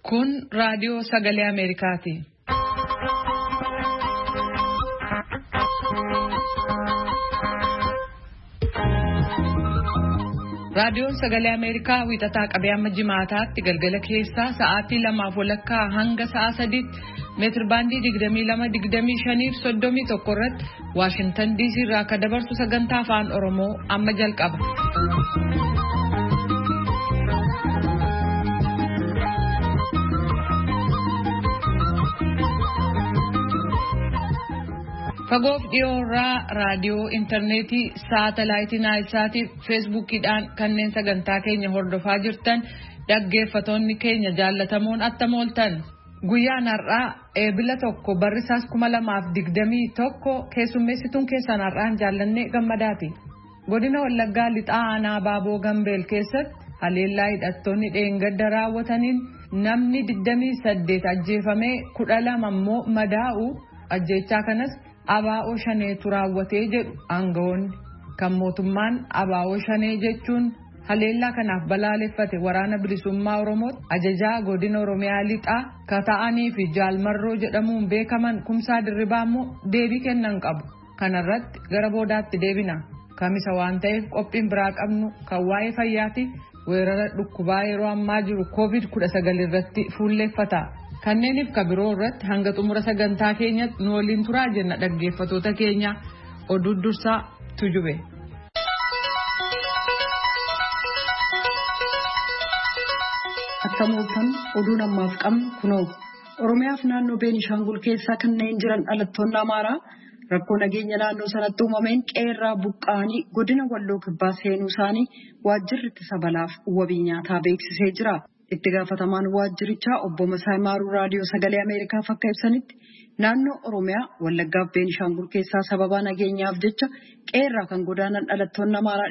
Kun raadiyoo sagalee Ameerikaati. Raadiyoon sagalee Ameerikaa wiixataa qabee amma jimaataatti galgala keessaa sa'aatii 2:00 hanga sa'a 3:00 meetir baandii 22-25 fi 31 irratti Waashingtan DC irraa akka dabarsu sagantaa afaan Oromoo amma jalqaba. Fagoof dhiyoorraa raadiyoo intarneetii saatalaayitii naayilsaatii feesbuukiidhaan kanneen sagantaa keenya hordofaa jirtan dhaggeeffatoonni keenya jaallatamoon attam ooltan. Guyyaan har'aa eebila 1 barrisaas 2021 keessummeessituun keessan har'aan jaallannee gammadaati. Godina Wallaggaa lixaa aanaa Baaboo Gambeel keessatti haleellaa hidhattoonni dheengadda raawwataniin namni 28 ajjeefamee 12 immoo madaa'u ajjeechaa kanas Abaa'oo Shaneetu raawwatee jedhu aangawoonni. Kan mootummaan Abaa'oo Shanee jechuun haleellaa kanaaf balaaleffate waraana bilisummaa Oromootti ajajaa godina Oromiyaa lixaa kata'anii fi jaalmarroo jedhamuun beekaman Kumsaa Dirribaa immoo deebii kennan qabu. Kanarratti gara boodaatti deebina. Kamisa waan ta'eef qophiin biraa qabnu kan waa'ee fayyaati weerara dhukkubaa yeroo ammaa jiru COVID-19 irratti fuulleeffata. Kanneeniif kabiroo irratti hanga xumura sagantaa keenyatti nu waliin turaa jenna dhaggeeffatoota keenya oduu dursaa tujube. Akkamoofan oduun ammaaf qabnu kunoo Oromiyaaf naannoo Beenishaangul keessaa kanneen jiran dhalattoonni Amaaraa rakkoo nageenya naannoo sanatti uumameen qeerraa buqqa'anii godina Walloo Kibbaa seenuu isaanii waajjirri ittisa balaaf wabii nyaataa beeksisee jira. Itti gaafatamaan waajjirichaa obbo Masaay Maaruu raadiyoo sagalee Ameerikaaf akka ibsanitti naannoo Oromiyaa Wallaggaaf Beenishaangul keessaa sababa nageenyaaf jecha qeerraa kan godaanan dhalattoonni Amaaraa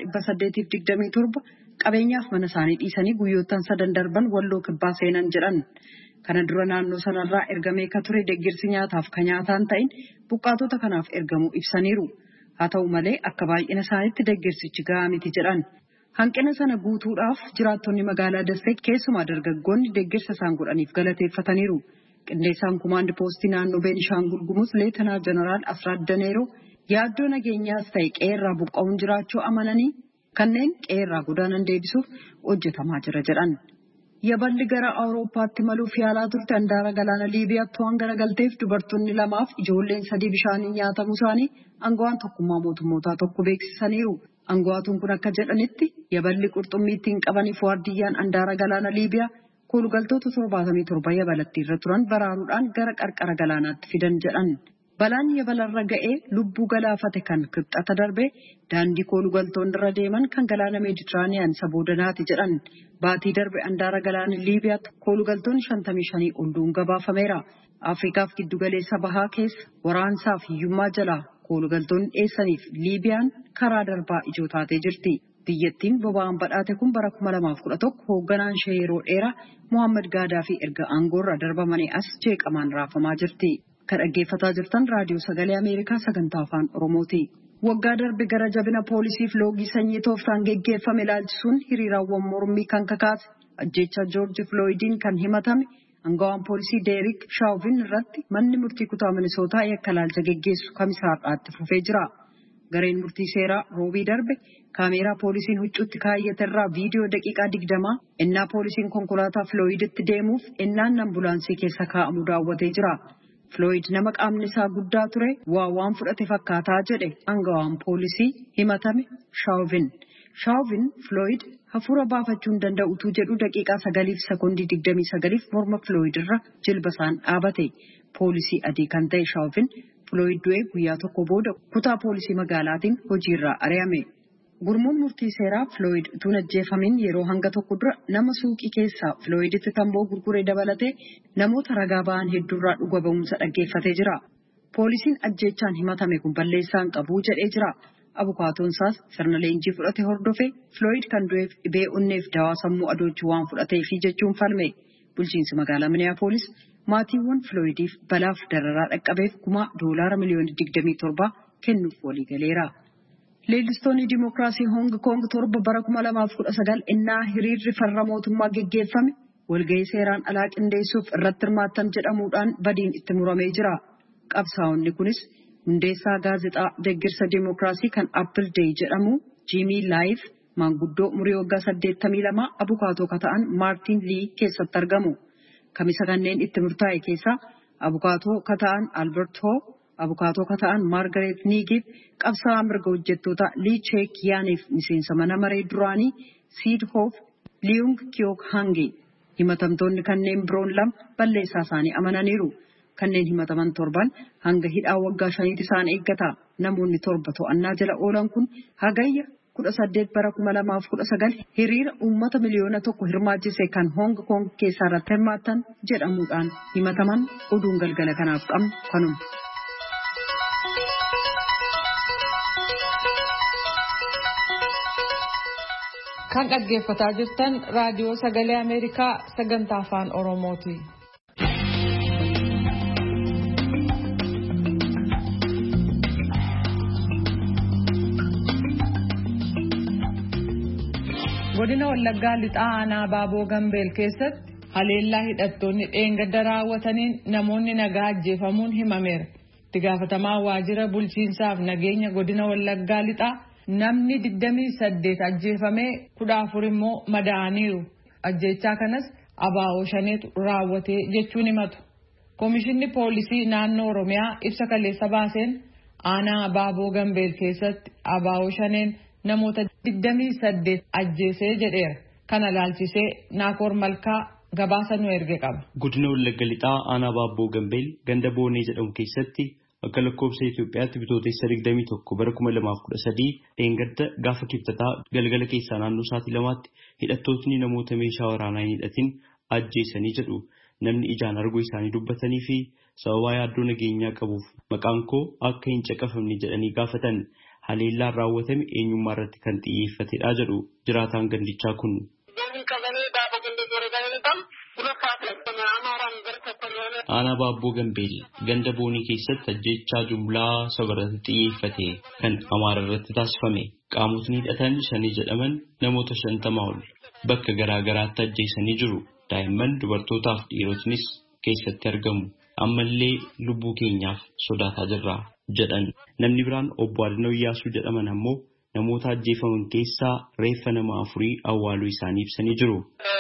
827 qabeenyaaf mana isaanii dhiisanii guyyoottan 3 darban Walloo Kibbaa seenan jedhan. Kana dura naannoo sanarraa ergamee ka ture deeggarsi nyaataaf kan nyaataan ta'in buqqaatota kanaaf ergamuu ibsaniiru. Haa ta'u malee akka baay'ina isaaniitti deeggarsichi gahaa miti jedhan. Hanqina sana guutuudhaaf jiraattonni magaalaa Dassee keessumaa dargaggoonni deeggarsa isaan godhaniif galateeffataniiru. Qindeessaan kumaandi poostii naannoo Beenishaangul Gumuz Leetanaa Jeneraal Asraat Daneeroo yaaddoo nageenyaas ta'e qeerraa buqqa'uun jiraachuu amananii kanneen qeerraa godaanan deebisuuf hojjetamaa jira jedhan. Yaballi gara Awurooppaatti maluuf yaalaa turte handaara galaana Liibiyaatti waan garagalteef dubartoonni 2 fi ijoolleen 3 bishaaniin nyaatamuu isaanii aangawaan tokkummaa mootummootaa tokko beeksisaniiru. Aangawaatuun kun akka jedhanitti yaballi qurxummii ittiin qabaniif waardiyyaan handaara galaana Liibiyaa koolugaltoota 77 yabalatti irra turan baraaruudhaan gara qarqara galaanaatti fidan jedhan. Balaan yabalarra ga'ee lubbuu galaafate kan kibxata darbe daandii koolugaltoonni irra deeman kan galaana Meeditiraaniyaan isa boodanaati jedhan. Baatii darbe handaara galaana Liibiyaatti koolugaltoonni 55 ol du'uun gabaafameera. Afriikaaf giddugaleessa bahaa keessa waraansaaf hiyyummaa jalaa koolugaltoonni dheessaniif Liibiyaan karaa darbaa ijoo taatee jirti. Biyyattiin boba'aan badhaate kun bara 2011 hoogganaan ishee yeroo dheeraa Mohaammed Gaadaafi erga aangoorra darbamanii as jeeqamaan raafamaa jirti. Kan dhaggeeffataa jirtan raadiyoo sagalee Ameerikaa sagantaa afaan Oromooti. Waggaa darbe gara jabina poolisiif loogii sanyii tooftaan geggeeffame ilaalchisuun hiriiraawwan mormii kan kakaase ajjeechaa Joorji Filooyidiin kan himatame aangawaan poolisii Deerik Shaawvin irratti manni murtii kutaa Minisootaa yakka ilaalcha geggeessu kamisa har'aatti fufee jira. Gareen murtii seeraa roobii darbe kaameeraa poolisiin huccuutti kaayyate irraa viidiyoo daqiiqaa 20 ennaa poolisiin konkolaataa Filooyiditti deemuuf ennaan ambulaansii keessa kaa'amu daawwatee jira. Filooyid nama qaamni isaa guddaa ture waan fudhate fakkaataa jedhe aangawaan poolisii himatame Shaawvin. Shaawvin Filooyid hafuura baafachuu hin danda'utu jedhu daqiiqaa 9 fi sekondii 29 morma Filooyid irra jilba isaan dhaabate. Poolisii adii kan ta'e Shaawvin Filooyid du'ee guyyaa tokko booda kutaa poolisii magaalaatiin hojiirraa ari'ame. Gurmuun murtii seeraa Filooyid utuu ajjeefamin yeroo hanga tokko dura nama suuqii keessaa Filooyiditti tamboo gurguree dabalatee namoota ragaa ba'an hedduurraa dhuga ba'umsa dhaggeeffatee jira. Poolisiin ajjeechaan himatame kun balleessaan qabuu jedhee jira. Abukaatoon isaas sirna leenjii fudhate hordofe Filooyid kan du'eef dhibee onneef dawaa sammuu adoochuu waan fudhateefi jechuun falme. Bulchiinsi magaalaa Miniyaapolis maatiiwwan Filooyidiif balaaf dararaa dhaqqabeef $27 miliyoona kennuuf waliigaleera. Leellistoonni Dimookiraasii Hong Kong 7 bara 2019 innaa hiriirri farra mootummaa geggeeffame walgahii seeraan alaa qindeessuuf irratti hirmaattan jedhamuudhaan badiin itti muramee jira. Qabsaa'onni kunis hundeessaa gaazexaa deeggarsa Dimookiraasii kan Apple Day jedhamu Jimmy Live maanguddoo umurii waggaa 82 abukaatoo kata'an Martin Lee keessatti argamu. Kamisa kanneen itti murtaa'e keessaa abukaatoo kata'an Albert Ho, abukaatoo kata'an Margaret Niigib, qabsaa'aa mirga hojjettoota Lee Cheek Yaaniif miseensa mana maree duraanii Sid Hof Leung Kyok Hangi. Himatamtoonni kanneen biroon lama balleessaa isaanii amananiiru. Kanneen himataman 7 hanga hidhaa waggaa 5 isaan eeggata. Namoonni 7 to'annaa jala oolan kun hagayya 18 bara 2019 hiriira uummata miliyoona 1 hirmaachise kan Hong Kong keessaa irratti hirmaatan jedhamuudhaan himataman. Oduun galgala kanaaf qabnu kanuma. Kan dhaggeeffataa jirtan raadiyoo sagalee Ameerikaa sagantaa afaan Oromooti. Godina Wallaggaa lixaa aanaa Baaboo Gambeel keessatti haleellaa hidhattoonni dheengadda raawwataniin namoonni nagaa ajjeefamuun himameera. Itti gaafatamaa waajjira bulchiinsaaf nageenya godina Wallaggaa lixaa namni 28 ajjeefamee 14 immoo madaa'aniiru. Ajjeechaa kanas abaa'oo shaneetu raawwatee jechuun himatu. Komishinni poolisii naannoo Oromiyaa ibsa kaleessa baaseen aanaa Baaboo Gambeel keessatti abaa'oo shaneen namoota 28 ajjeesee jedheera. Kana laalchisee Naakoor Malkaa gabaasa nu erge qaba. Godina Wallagga lixaa aanaa Baaboo Gambeel ganda Boonee jedhamu keessatti akka lakkoofsa Itoophiyaatti bitootessa 21 bara 2013 dheengadda gaafa kibxataa galgala keessaa naannoo sa'aatii 2tti hidhattootni namoota meeshaa waraanaa hin hidhatin ajjeesanii jedhu. Namni ijaan arguu isaanii dubbatanii fi sababa yaaddoo nageenyaa qabuuf maqaan koo akka hin caqafamne jedhanii gaafatan. Haleellaan raawwatame eenyummaa irratti kan xiyyeeffatedha jedhu jiraataan gandichaa kun. Aanaa Baabboo Gambeel ganda Boonii keessatti ajjeechaa jumlaa saba irratti xiyyeeffate kan Amaara irratti taasifame. Qaamotni hidhatan 5 jedhaman namoota 50 ol bakka garaa garaatti ajjeesanii jiru. Daa'imman dubartootaaf dhiirotnis keessatti argamu. Ammallee lubbuu keenyaaf sodaataa jirra jedhan. Namni biraan obbo Adnoo Iyyaasuu jedhaman ammoo namoota ajjeefaman keessaa reeffa nama 4 awwaaluu isaanii ibsanii jiru.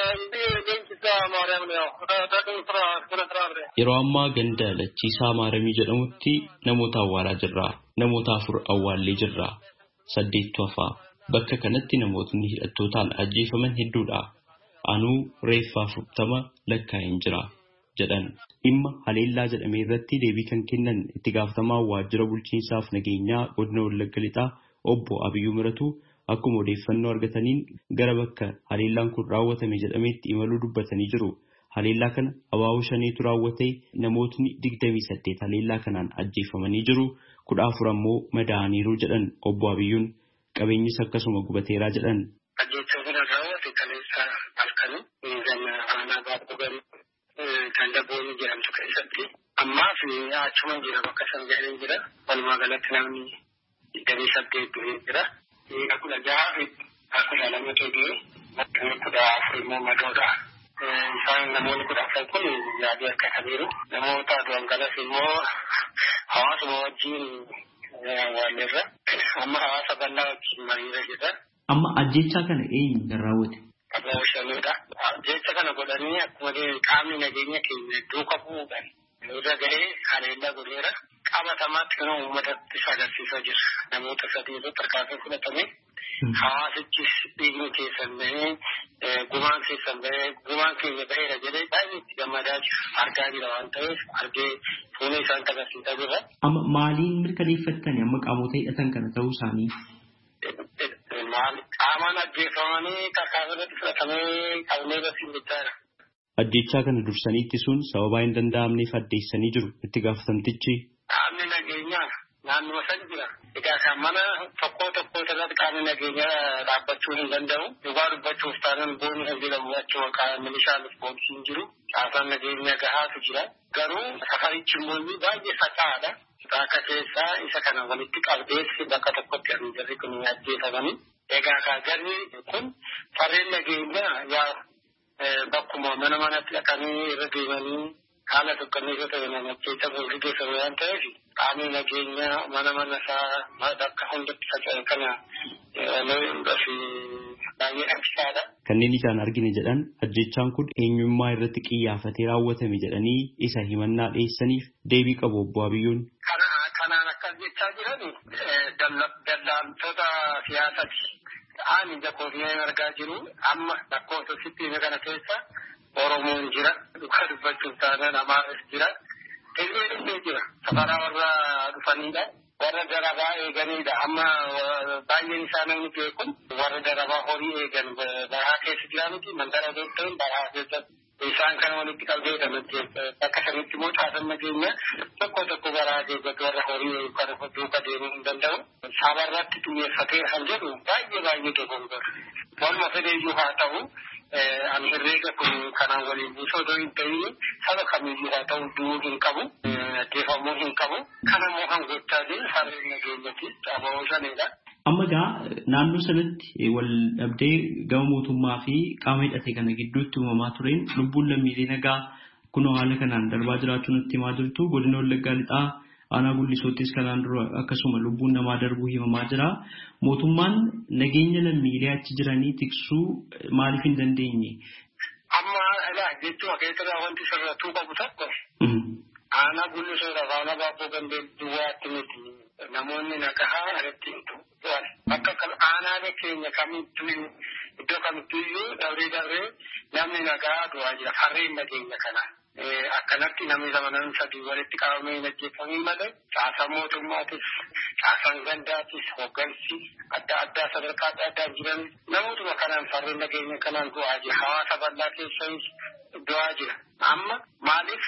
Yeroo ammaa ganda Lachiisaa Maaramii jedhamutti namoota awwaalaa jirra. Namoota 4 awwaallee jirra. 8 hafaa. Bakka kanatti namootni hidhattootaan ajjeefaman hedduudha. Anuu reeffa 40 lakkaa'een jira jedhan. Dhimma haleellaa jedhamee irratti deebii kan kennan itti gaafatamaa waajjira bulchiinsaaf nageenyaa godina Wallagga lixaa obbo Abiyyuu Miratu akkuma odeeffannoo argataniin gara bakka haleellaan kun raawwatame jedhameetti imaluu dubbatanii jiru. Haleellaa kana abaa'oo shaneetu raawwatee namootni 28 haleellaa kanaan ajjeefamanii jiru. 14 ammoo madaa'aniiru jedhan obbo Abiyyuun. Qabeenyis akkasuma gubateeraa jedhan. Ganda Boonii jedhamtu keessatti ammaa fi achuma jira bakka sangaa'een jira. Walumaa galatti namni 28 jira. Akkuma jaha akkuma lama ta'ee bakka 14 immoo madoodha. Isaan namoonni 14 kun yaadii akka tabeeru. Namoota du'an immoo hawaasuma wajjin walirra. Amma hawaasa bal'aa wajjin mariirra jira. Amma ajjeechaa kana eenyu kan raawwate? Abaa'oo shaneedha. Jecha kana godhanii akkuma qaamni nageenya keenya duuka bu'uudhaan irra gahee haleellaa godheera. Qabatamaatti kan uummatatti agarsiisaa jira. Namoota 3 irratti tarkaanfii fudhatame. Hawaasichis dhiigni keessan bahee gumaan keessan bahee gumaan keenya baheera jedhee baay'ee itti gammadaa jira. Argaa jira waan ta'eef argee fuula isaan agarsiisaa jira. Amma maaliin mirkaneeffattani amma qaamota hidhatan kana ta'uu isaanii? Qaamaan ajjeefamanii tarkaanfii fudhatamee qabnee barsiin jechaadha. Ajjeechaa kana dursanii ittisuun sababaa hin danda'amneef addeessanii jiru itti gaafatamtichi. Qaamni nageenyaa naannoo san jira. Egaa kan mana tokko irratti qaamni nageenyaa dhaabbachuu hin danda'u. Dhugaa dubbachuuf taanaan boonii kan jedhamu achuma qaama milishaanis poolisiin jiru. Caasaan nageenyaa gahaatu jira. Garuu safarichi immoo baay'ee faca'aadha. Akka keessaa isa kana walitti qabdees bakka tokkotti kan jirri kun ajjeefamanii. Egaa garri kun farreen nageenyaa bakkuma manatti dhaqanii irra deemanii haala tokkanneessa ta'e namacheessa boolii keessa waan ta'eef qaamni nageenya mana isaa bakka hundatti faca'e kana loluudhaaf baay'ee rakkisaadha. Kanneen ijaan argine jedhan ajjechaan kun eenyummaa irratti xiyyeeffatee raawwatame jedhanii isa himannaa dhiyeessaniif deebii qabu obbo Abiyyoon. Kanaan akkas jechaa jiran daldaltoota siyaasaati. Ani jakoofnee argaa jiru amma lakkoofsa sittiin kana keessa Oromoon jira, dhugaa dubbachuuf taanaan Amaaras jira, Tigreen jira, safaraa warra dhufanidha. Warra darabaa eeganidha. Amma baay'een isaa namni beekun warra darabaa horii eegan baraa keessa jiraniti mandara ta'in baraa keessatti isaan kana walitti qabdeedha. Bakka sanitti immoo caasan nageenya tokko baraa keessatti warra horii kan duuka deemuu hin danda'u. Sabarratti xiyyeeffatee kan jedhu baay'ee dogoggora. Waluma fedheeyyuu haa ta'u ani herreega kun kanaan waliin buusoo otoo hin ta'in saba kamiyyuu haa ta'u du'uu hin qabu. Deeffamuu hin qabu. Kanammoo kan gochaa jiru harreen nageenyatti ababoo shanidha. Amma egaa naannoo sanatti wal dhabdee gama mootummaa fi qaama hidhate kana gidduutti uumamaa tureen lubbuun lammiilee nagaa kunoo haala kanaan darbaa jiraachuu nutti himaa jirtu. Godina Wallaggaa Lixaa aanaa Gullisoottis kanaan dura akkasuma lubbuun namaa darbuu himamaa jira. Mootummaan nageenya lammiilee achi jiranii tiksuu maaliif hin dandeenye? Amma jechuun akeekaa wanti sirrattuu qabu tokko. Aanaa Gullisoodha aanaa Baabboo Gambeel duwwaatti miti namoonni nagahaa irratti bakka kan aanaalee keenya kamittuu iddoo kamittuyyuu dabree namni nagaa du'aa jira harreen nageenya kana. Akkanatti namni lamanan sadii walitti qabamee hin ajjeefamee malee caasaan mootummaatis caasaan gandaatis hoggansi adda addaa sadarkaa adda addaan jiran namootuma kanaan harreen nageenya kanaan du'aa jira. Hawaasa bal'aa keessas du'aa jira. Amma maaliif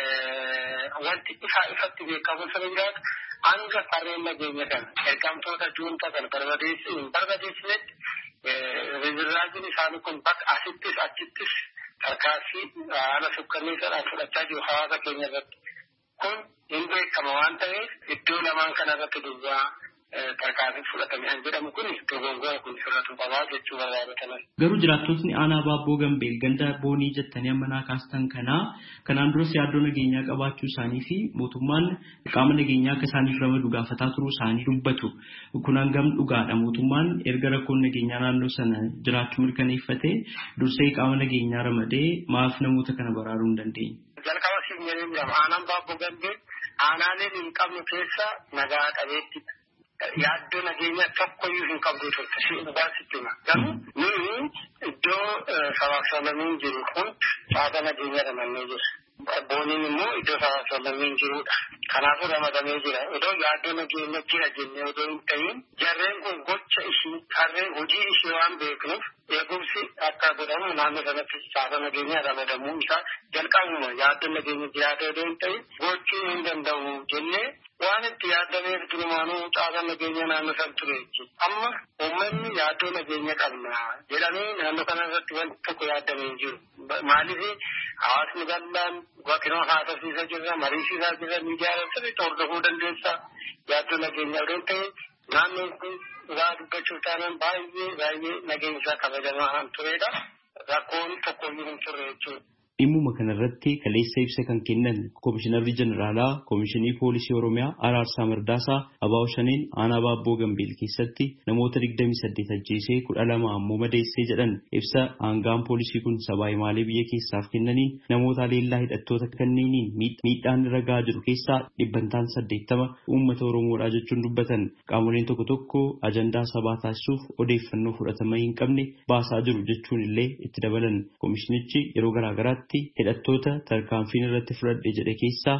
wanti ifatti beekamu sana jiraatu hanga harreen nageenya kana ergamtoota juuntaa kan barbadeessinetti rizirraajiin isaanii kun bakka asittis achittis tarkaanfii haala sukkanneessaadhaan fudhachaa jiru hawaasa keenya irratti. Kun hin beekama waan ta'eef iddoo lamaan kana irratti duwwaa tarkaanfii fudhatame kan jedhamu kun dogongoraa kun sirratu qabaa jechuu barbaadataman. Garuu jiraattotni aanaa Baabboo Gambeel ganda boonii jettanii amma naa kaastan kanaan duras yaaddoo nageenyaa qabaachuu isaanii fi mootummaan qaama nageenyaa akka isaaniif ramadu gaafataa turuu isaanii dubbatu. Kun hangam dhugaadha? Mootummaan erga rakkoon nageenyaa naannoo sana jiraachuu mirkaneeffatee dursee qaama nageenyaa ramadee maaf namoota kana baraaruu hin dandeenye? Jalqaba siif aanaan Baabboo Gambeel aanaaleen hin qabnu keessa nagaa qabeetti. Yaaddoo nageenya tokkoyyuu hin qabdu turte si dhugaa sitti hima. Garuu nuyi iddoo sabaaf sablammiin jiru kun caasa nageenya ramannee jira. Booniin immoo iddoo sabaaf sablammiin jirudha. Kanaafuu ramadamee jira. Odoo yaaddoo nageenya jira jennee odoo hin ta'in jarreen kun gocha ishii harreen hojii ishii waan beeknuuf eegumsi akka godhamu naannoo sanatti caasa nageenya ramadamuu isaa jalqabuma yaaddoo nageenya jiraate odoo hin ta'in gochuu hin danda'u jennee waan itti yaadameef durumaanuu caasa nageenya naannoo san ture jechuudha. Amma uummanni yaaddoo nageenya qabna jedhamee naannoo kana irratti wanti tokko yaadamee hin jiru. Maaliif hawaasni bal'aan wakinoo haasofsiisaa jirra, mariisisaa jirra, miidiyaa irratti hordofuu dandeessa. Yaaddoo nageenya odoo ta'e naannoon kun dhugaa dubbachuuf taanaan baay'ee nageenya isaa kabajamaa kan turedha. Rakkoon tokkoyyuu hin turre jechuudha. Dhimmuma kanarratti kaleessa ibsa kan kennan Komishinarri Jeneraalaa Komishinii Poolisii Oromiyaa Araarsaa Mardaasaa Abaaboo Shaneen aanaa Baabboo Gambeel keessatti namoota 28 ajjeesee 12 ammoo madeessee jedhan ibsa aangaan poolisii kun sabaa himaalee biyya keessaaf kennaniin namoota leellaa hidhattoota kanneeniin miidhaan irra gahaa jiru keessaa 80% uummata Oromoodhaa jechuun dubbatan. Qaamoleen tokko ajandaa sabaa taasisuuf odeeffannoo fudhatama hin qabne baasaa jiru jechuun illee itti dabalan. Komishinichi yeroo garaagaraatti hidhattoota tarkaanfiin irratti fudhadhe jedhe keessaa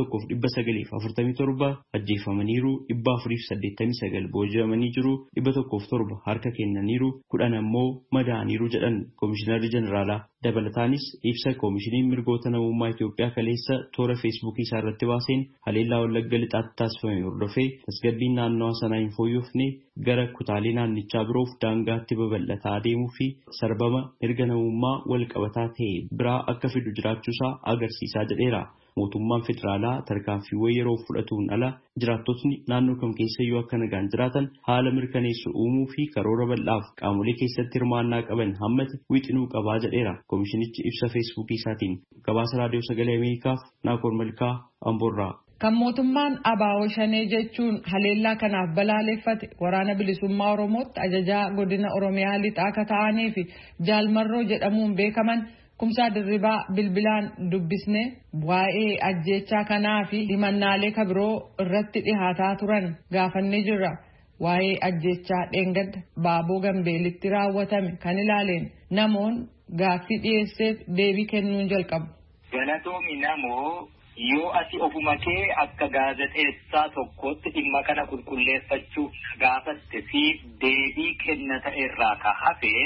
1947 ajjeefamaniiru, 489 booji'amanii jiru, 107 harka kennaniiru, 10 ammoo madaaniiru jedhan Komishinarri Jeneraalaa. Dabalataanis ibsa Komishiniin Mirgoota Namummaa Itoophiyaa kaleessa toora Feesbuukii isaa irratti baaseen haleellaa Wallagga Lixaatti taasifame hordofee tasgabbiin naannawaa sanaa hin fooyyofne gara kutaalee naannichaa biroof daangaatti babal'ataa deemuu fi sarbama mirga namummaa wal qabataa ta'e biraa akka fidu jiraachuusaa agarsiisaa jedheera. mootummaan federaalaa tarkaanfiiwwan yeroo fudhatuun ala jiraattotni naannoo kam keessayyuu akka nagaan jiraatan haala mirkaneessu uumuu fi karoora bal'aaf qaamolee keessatti hirmaannaa qaban hammate wixinuu qabaa jedheera koomishinichi ibsa feesbuukii isaatiin. Gabaasa raadiyoo sagalee Ameerikaaf Naakoor Malkaa Amboorraa. Kan mootummaan ABO Shanee jechuun haleellaa kanaaf balaaleffate waraana bilisummaa Oromootti ajajaa godina Oromiyaa lixaa akka ta'anii fi Jaalmarroo jedhamuun beekaman Kumsaa Dirribaa bilbilaan dubbisne waa'ee ajjechaa kanaa fi himannaalee kabiroo irratti dhihaataa turan gaafannee jirra. Waa'ee ajjechaa dheengadda Baaboo Gambeelitti raawwatame kan ilaaleen namoon gaaffii dhiyeesseef deebii kennuun jalqabu. Galatoomi namoo yoo ati ofuma kee akka gaazexeessaa tokkotti dhimma kana qulqulleeffachuuf gaafatte siif deebii kennata irraa ka hafe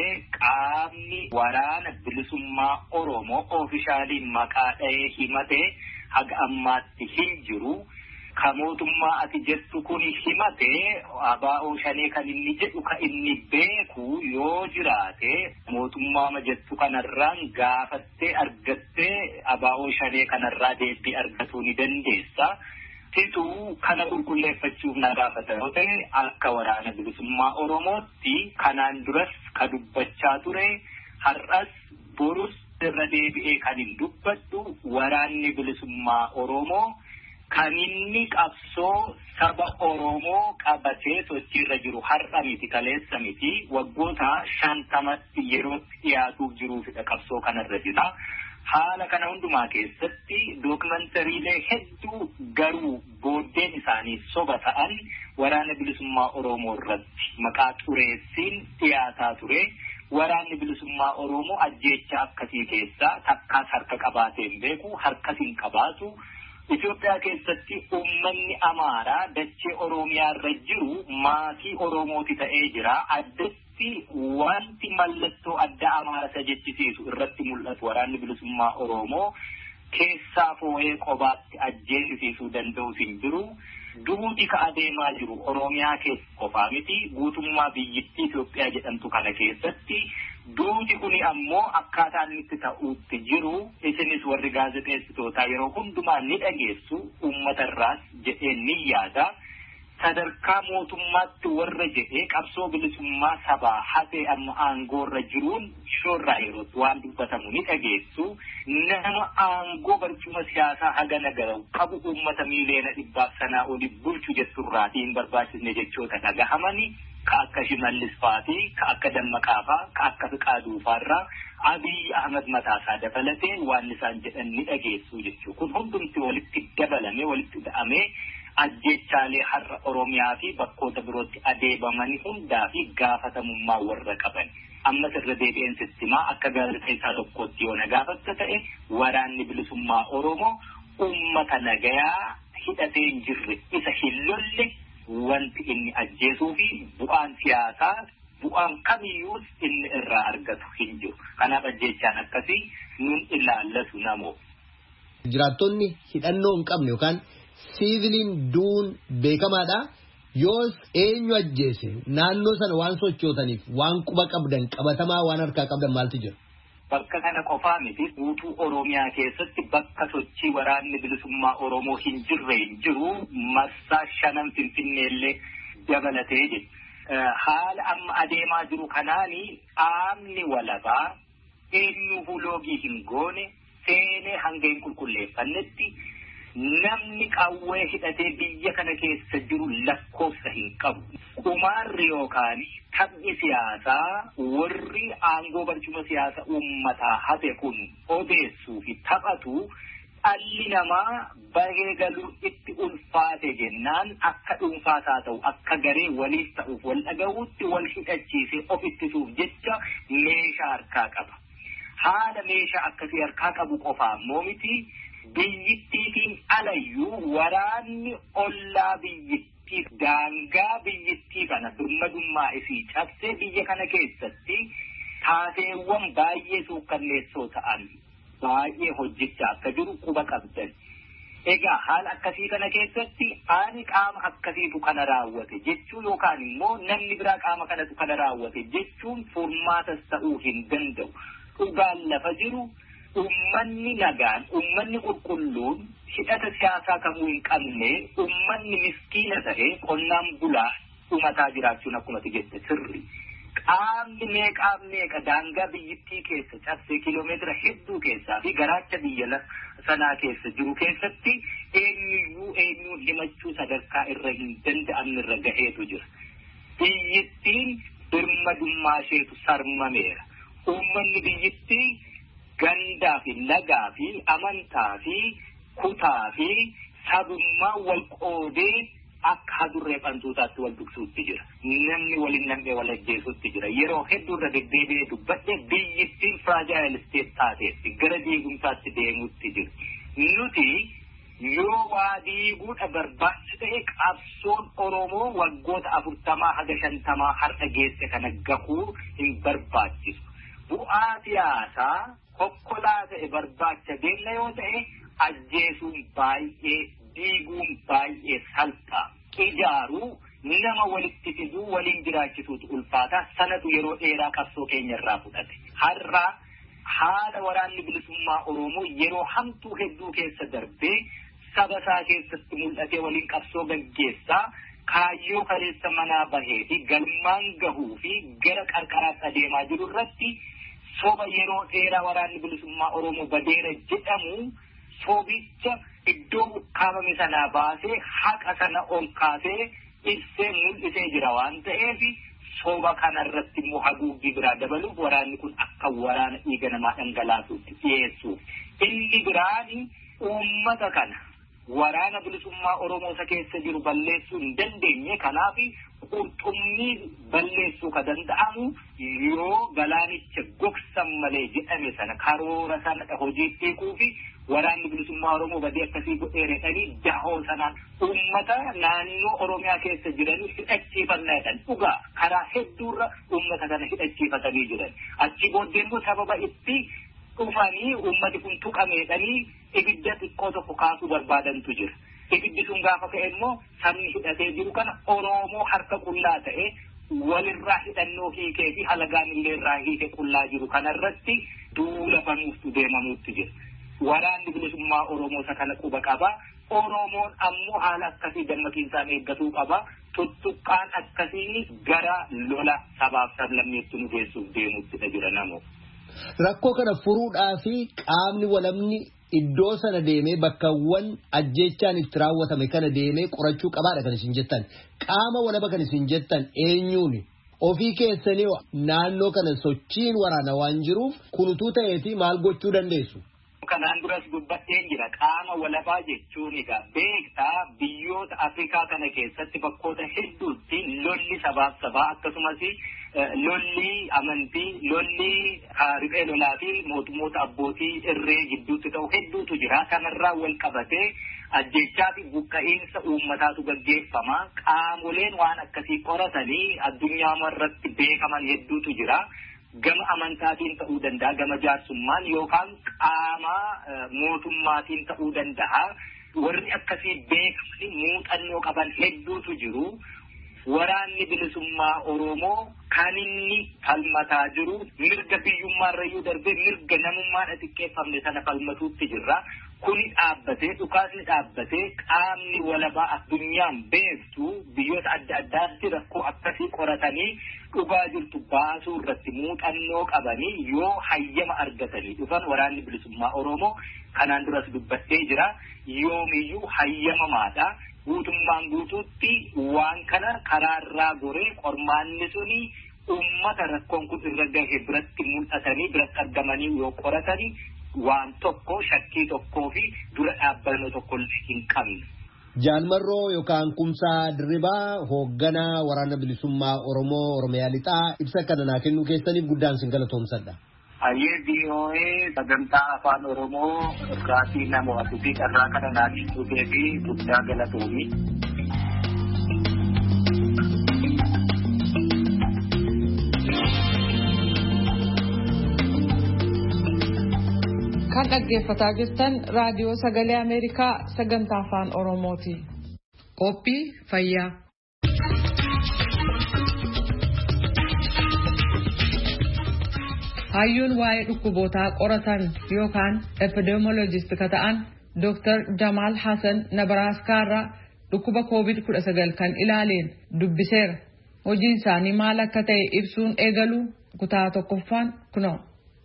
qaamni waraana bilisummaa Oromoo oofishaaliin maqaa dha'ee himate haga ammaatti hin jiru. Ka mootummaa ati jettu kun himate ABO Shanee kan inni jedhu ka inni beeku yoo jiraate mootummaa jettu kanarraan gaafattee argattee ABO Shanee kanarraa deebii argatuu ni dandeessa. Situu kana qulqulleeffachuuf na gaafata yoo ta'e akka waraana bilisummaa Oromootti kanaan duras ka dubbachaa ture har'as borus irra deebi'ee kan hin dubbadhu waraanni bilisummaa Oromoo. Kan inni qabsoo saba Oromoo qabatee sochiirra jiru har'a miti kaleessa miti waggoota 50tti yerootti dhiyaatuuf jiruufidha qabsoo kanarra jira. Haala kana hundumaa keessatti dookumantariilee hedduu garuu booddeen isaanii soba ta'an waraana bilisummaa Oromoo irratti maqaa xureessiin dhiyaataa ture. Waraanni bilisummaa Oromoo ajjeecha akkasii keessaa takkaas harka qabaateen beeku harkas hin qabaatu. Itoophiyaa keessatti uummanni Amaaraa dachee Oromiyaa irra jiru maatii Oromooti ta'ee jira. Addatti wanti mallattoo adda Amaaraa isa jechisiisu irratti mul'atu waraanni bilisummaa Oromoo keessaa foo'ee qobaatti ajjeesisuu danda'u hin jiru. Duuti ka adeemaa jiru Oromiyaa keessa qofaa miti guutummaa biyyittii Itoophiyaa jedhamtu kana keessatti. Duuti kuni ammoo akkaataa inni itti ta'uutti jiru isinis warri gaazexeessitootaa yeroo hundumaa ni dhageessu uummatarraas jedhee ni yaada. Sadarkaa mootummaatti warra jedhee qabsoo bilisummaa sabaa hatee amma aangoorra jiruun shoorraa yerootti waan dubbatamu ni dhageessu. Nama aangoo barcuma siyaasaa haga nagaraa'u qabu uummata miiliyoona 100 olii bulchu jetturraatiin barbaachisne jechoota dhagahamani. Ka akka Shimallis Faatii, ka akka Dammaqaa faa, ka akka Fiqaaduu faarraa Abiy Ahmed mataasaa dabalatee waan isaan jedhan ni dhageessu jechuudha. Kun hundumti walitti dabalamee walitti dha'amee ajjechaalee har'a Oromiyaa fi bakkoota birootti adeemamanii hundaa fi gaafatamummaa warra qaban. Ammas irra deebi'een sistimaa akka gaazexeessaa tokkotti yoo na gaafatta ta'e waraanni bilisummaa Oromoo uummata nagayaa hidhatee hin jirre isa hin lolle wanti inni ajjeesuu fi bu'aan siyaasaa bu'aan kamiyyuu inni irraa argatu hin jiru. Kanaaf ajjechaan akkasii nun ilaallatu namoo. Jiraattonni hidhannoo hin qabne yookaan siiviliin duun beekamaadha. Yoos eenyu ajjeese naannoo sana waan sochootaniif waan quba qabdan qabatamaa waan harkaa qabdan maaltu jira? Bakka kana qofaa miti guutuu Oromiyaa keessatti bakka sochii waraanni bilisummaa Oromoo hin jirre hin jiru marsaa 5 Finfinneellee dabalatee jira. Haala amma adeemaa jiru kanaani qaamni walabaa eenyu huloogii hin goone seenee hanga hin qulqulleeffannetti namni qawwee hidhatee biyya kana keessa jiru lakkoofsa hin qabu. Qumaarri yookaan taphni siyaasaa warri aangoo barcuma siyaasa uummataa hate kun odeessuu fi taphatu dhalli namaa bahee galuu itti ulfaate jennaan akka dhuunfaasaa ta'u akka garee waliif ta'uuf wal dhaga'uutti wal hidhachiisee of ittisuuf jecha meeshaa harkaa qaba. Haala meeshaa akkasii harkaa qabu qofaa immoo miti biyyittiitiin alayyuu waraanni ollaa biyyittiif daangaa biyyittii kana birmadummaa isii cabsee biyya kana keessatti taateewwan baay'ee suukkanneessoo ta'an baay'ee hojjechaa akka jiru quba qabdan. Egaa haala akkasii kana keessatti ani qaama akkasiitu kana raawwate jechuu yookaan immoo namni biraa qaama kanatu kana raawwate jechuun furmaatas ta'uu hin danda'u. Dhugaan lafa jiru ummanni nagaan, ummanni qulqulluun hidhata siyaasaa kamuu hin qabne, ummanni miskiina ta'e qonnaan bulaa dhumataa jiraachuun akkumatti jette sirri. Qaamni meeqa daangaa biyyittii keessa cabsee kiiloomeetira hedduu keessaa fi garaacha biyya sanaa keessa jiru keessatti eenyuun himachuu sadarkaa irra hin danda'amne irra gaheetu jira. Biyyittiin birmadummaa isheetu sarmameera. Uummanni biyyittii gandaa fi lagaa fi amantaa fi kutaa fi sabummaa wal qoodee akka hadurree fantuutaatti wal dugsuutti jira. Namni waliin nam'ee wal ajjeesuutti jira. Yeroo hedduu irra deddeebi'ee dubbadhe biyyittiin firaajayil isteet taateetti gara diigumsaatti deemuutti jira. Nuti yoo waa diiguudha barbaachisa ta'e qabsoon Oromoo waggoota 40 haga 50 har'a geesse kana gahuu hin barbaachisu. Bu'aa siyaasaa kokkolaa ta'e barbaacha deemna yoo ta'e ajjeesuun baay'ee diiguun baay'ee salphaa. Ijaaruu nama walitti fiduu waliin jiraachisuutu ulfaata. Sanatu yeroo dheeraa qabsoo keenya irraa fudhate. Har'a haala waraanni bilisummaa Oromoo yeroo hamtuu hedduu keessa darbee saba isaa keessatti mul'atee waliin qabsoo gaggeessaa kaayyoo kaleessa manaa bahee fi galmaan gahuu fi gara qarqaraatti adeemaa jiru irratti soba yeroo dheeraa waraanni bilisummaa Oromoo badeera jedhamu sobicha iddoo kaabame sanaa baasee haqa sana ol kaasee ibsee mul'isee jira waan ta'eef soba kanarratti immoo haguuggii biraa dabaluuf waraanni kun akka waraana dhiiga namaa dhangalaasuutti dhiyeessuuf. Inni biraan uummata kana waraana bilisummaa Oromoo isa keessa jiru balleessuu hin dandeenye. Kanaaf qurxummii balleessuu ka danda'amu yoo galaanicha gogsan malee jedhame sana karoora sana hojiitti hiikuu fi waraanni bilisummaa Oromoo badee akkasii godheeredhanii dahoo sanaan uummata naannoo Oromiyaa keessa jiranii hidhachiifannaadhaan dhugaa karaa hedduurra uummata kana hidhachiifatanii jiran. Achi booddee immoo sababa itti dhufanii uummati kun tuqameedhanii ibidda xiqqoo tokko kaasuu barbaadantu jira. Ibiddi sun gaafa ka'e immoo sabni hidhatee jiru kana Oromoo harka qullaa ta'e walirraa hidhannoo hiikee fi halagaan illee irraa hiike qullaa jiru kanarratti duula banuuftu deemamuutti jira. Waraanni bilisummaa Oromoo isa kana quba qaba. Oromoon ammoo haala akkasii dammaqiinsaan eeggatuu qaba. Tuttuqqaan akkasii gara lola sabaaf sablammeetti nu geessuuf deemuuttidha jira namoo. Rakkoo kana furuudhaa fi qaamni walamni iddoo sana deemee bakkawwan ajjechaan itti raawwatame kana deemee qorachuu qabaadha kan isin jettan. Qaama walaba kan isin jettan eenyuuni? Ofii keessanii naannoo kana sochiin waraana waan jiruuf kunutuu ta'eeti maal gochuu dandeessu? Kanaan duras dubbadheen jira. Qaama walabaa jechuun egaa beektaa biyyoota Afrikaa kana keessatti bakkoota hedduutti lolli sabaaf sabaa akkasumas lolli amantii, lolli riphee lolaa fi mootummoota abbootii irree gidduutti ta'u hedduutu jira. Kanarraa wal qabatee ajjechaa fi buqqa'iinsa uummataatu gaggeeffama. Qaamoleen waan akkasii qoratanii addunyaa irratti beekaman hedduutu jira. Gama amantaatiin ta'uu danda'a, gama jaarsummaan yookaan qaama mootummaatiin ta'uu danda'a. Warri akkasii beekamanii muuxannoo qaban hedduutu jiru. Waraanni bilisummaa Oromoo kan inni falmataa jiru mirga biyyummaarrayyuu darbee mirga namummaan xiqqeeffamne sana falmatuutti jirra. Kuni dhaabbatee dhukaasni dhaabbatee qaamni walabaa addunyaan beektu biyyoota adda addaatti rakkoo akkasii qoratanii dhugaa jirtu baasuu irratti muuxannoo qabanii yoo hayyama argatanii dhufan waraanni bilisummaa Oromoo kanaan duras dubbattee jira. Yoomiyyuu hayyamamaadha. Guutummaan guutuutti waan kana karaarraa goree qormaanni suni uummata rakkoon kun irra gahe biratti mul'atanii biratti argamanii yoo qoratanii waan tokko shakkii tokkoo fi dura dhaabbannoo tokko hin qabne. Jaalmarroo yookaan Kumsaa Dirribaa hoogganaa waraana bilisummaa Oromoo Oromiyaa Lixaa ibsa kana naa kennuu keessaniif guddaan sin galatoomsadha. Ayyee BOA sagantaa afaan Oromoo irraatii nama wasuutii carraa kana naa kennuu fi guddaa galatoomi. Kan dhaggeeffataa jirtan raadiyoo sagalee Ameerikaa sagantaa afaan Oromooti. Qophii fayyaa. hayyuun waa'ee dhukkubootaa qoratan yookaan epidemiologist ka ta'an Dr. Jamal Hassan Nebraskaarraa dhukkuba COVID-19 kan ilaaleen dubbiseera. Hojiin isaanii maal akka ta'e ibsuun eegalu kutaa tokkoffaan kunoo.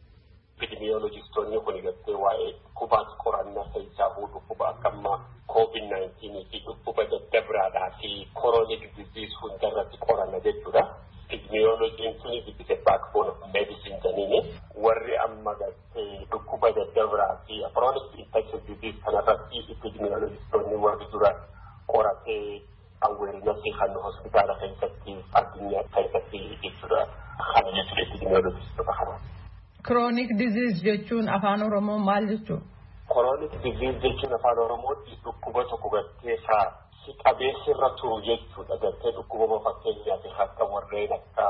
Epidemiologistoonni kun gartee waa'ee dhukkubaat qorannaa keessaa dhukkuba akkamma COVID-19 fi dhukkuba daddabraadhaa fi chronic disease hundarratti qoranna jechuudha. Epidemiologiin tuni the backbone of medicine janiini warri amma gartee dhukkuba daddabraa fi chronic infectious disease kanarratti epidemiologistoonni warri dura qoratee awareness kan hospitaala keessatti addunyaa keessatti jechuudha. Kana jechuudha epidemiologistota kana. Chronic disease jechuun afaan Oromoo maal jechuudha? Chronic disease jechuun afaan Oromootti dhukkuba tokko gartee si qabeessirra turu jechuudha. Gartee dhukkuba fakkeenyaaf akka warreen akka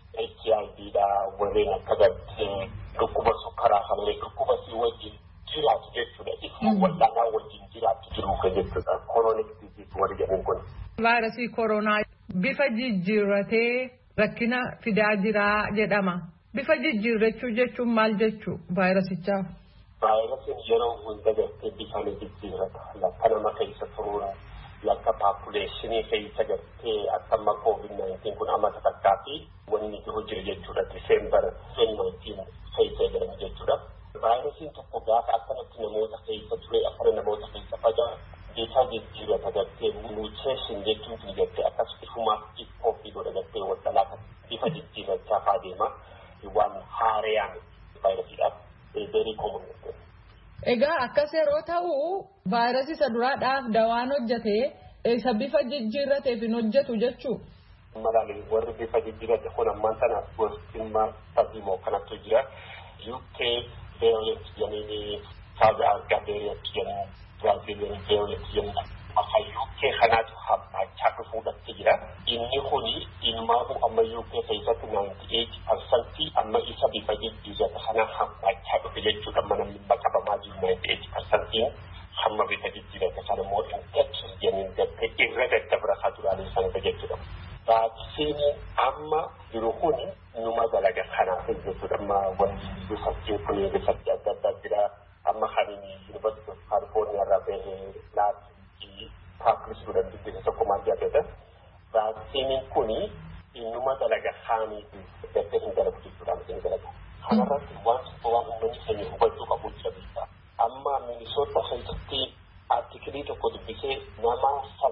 HIVdha, warreen akka gartee dhukkuba sukkaraa kanneen dhukkuba si wajjin jiraatu jechuudha. Isaan wal'aanaa wajjin jiraatu jiruuf jechuudha. Chronic disease warri jedhan kun. Vaayirasii koronaa bifa jijjiirratee rakkina fidaa jiraa jedhama. Bifa jijjiirrachuu jechuun maal jechuu vaayirasichaaf? Vaayirasiin yeroo hunda gartee bifaan jijjiirrata. Lakka nama keessa turuun lakka paapuleeshinii keessa gartee akkamma COVID-19 kun amma takkaa fi wanni jiru jira jechuudha. Diseembar 2019 keessa jedhamu jechuudha. Vaayirasiin tokko gaafa akkanatti namoota keessa ture akkana namoota keessa faca'u bifa jijjiirrata gartee muteeshin jechuun kun gartee akkas ifumaaf iffoofi godha gartee wadhalaa bifa jijjiirrachaa adeema. Waan haarayaan vaayirasiidhaaf very common. Egaa akkas yeroo ta'u vaayirasii isa duraadhaaf dawaan hojjetee isa bifa jijjiirrateef hin hojjetu jechuu. Malaalee warri bifa jijjiirrate kun ammaan tanaaf gostimmaa fadiimoo kanattu jira. UK variant jedhanii South Africa variant jedhanii Brazilian variant jedhanii akka UK kanaatu hammaachaa dhufuudhaatti jira. Inni kuni ilmaahu amma UK keessatti 98% amma isa bifa jijjiirrate kana hammaachaa dhufe jechuudha. Amma namni qabamaa jiru 98% hamma bifa jijjiirrate kana immoo infectious jedhanii gartee irra daddabra duraalee sanarra jechuudha. Vaaksiinii amma jiru kuni numa dalaga kanaaf jechuudha. Amma wanti riisarchiin kun riisarchii adda addaa jira. Amma kan University of California irraa bahee laabii paaplis godhan dubbisa tokko maal jedhata. Vaaksiiniin kuni innuma dalaga kaaniifi gartee hin dalagu jechuudha. Hin dalagu. Kanarratti waan uummanni keenya hubachuu qabu jira. Amma Minnesota keessatti artikelii tokko dubbisee nama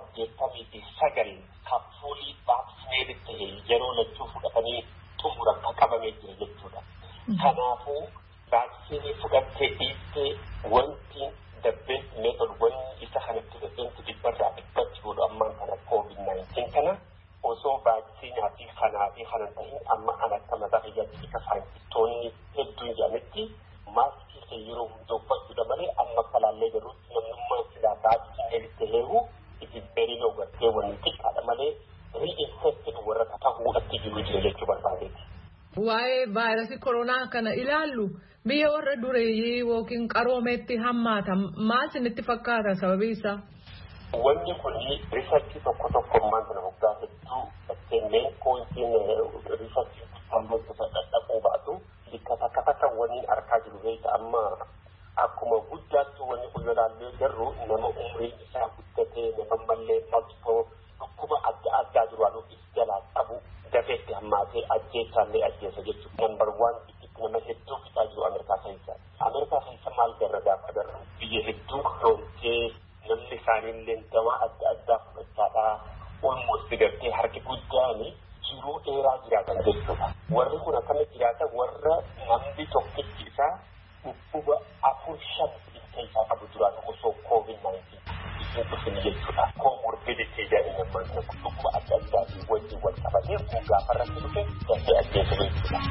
89 kafuulii vaaksineetii ta'e yeroo lachuu fudhatanii xumura akka qabamee jira jechuudha. Kanaafuu vaaksiinii fudhattee dhiistee wanti dabbee meetod wanni isa kanatti dabbeentu dhibbarraa dhibbatti godhu ammaan kana COVID-19 kana osoo vaaksiinaa fi kanaa fi kanan ta'in amma an akka mataa fayyatti akka saayintistoonni hedduun jedhametti maaskii kee yeroo hunda uffachuudha malee amma kalaallee garuutti namnummaan silaa vaaksineetti heeru itti beerinoo gartee wanni xiqqaadha malee reinfected warra ta'uudhaatti jiru jira jechuu barbaadeeti. Waa'ee vaayirasii koronaa kana ilaallu biyya warra dureeyyii yookiin qaroomeetti hammaata maal isinitti fakkaata sababii isaa? Wanni kun riisarchii tokko ammaan kana waggaa hedduu meen pointiin riisarchii hammoota dhaquu baatu bakka takka waniin argaa jiru beekta amma akkuma guddaatti wanni kun ilaallee garuu nama umriin isaa guddatee nama mallee maltoo dhukkuba adda addaa duraanuuf jalaa qabu dafeetti hammaatee ajjeesaallee ajjeesa jechuudha. Nambar 1 itti nama hedduu fixaa jiru Ameerikaa keessa. Ameerikaa keessa maal garra gaafa garra biyya hedduu roomtee namni isaaniillee dawaa adda addaa fudhachaadhaa olmoos gartee harki guddaan jiruu dheeraa jiraatan jechuudha. Warri kun akkamitti jiraatan warra namni tokkichi isaa dhukkuba 4-5 keessaa qabu jiraatu osoo COVID-19 isin dhufin jechuudha. Comorbidity jedhanii ammaan kana dhukkuba adda addaatiin wajjin wal qabatee kun gaafa irratti dhufe dafee ajjeesa jechuudha.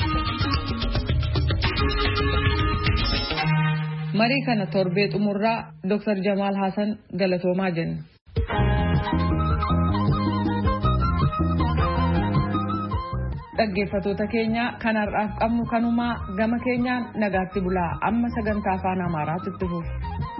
Marii kana torbee xumurraa Dr. Jamal Hassan galatoomaa jenna. Dhaggeeffattoota keenya kanarraaf qabnu kanumaa gama keenyaan nagaatti bulaa amma sagantaa afaan Amaaraatti itti fufu.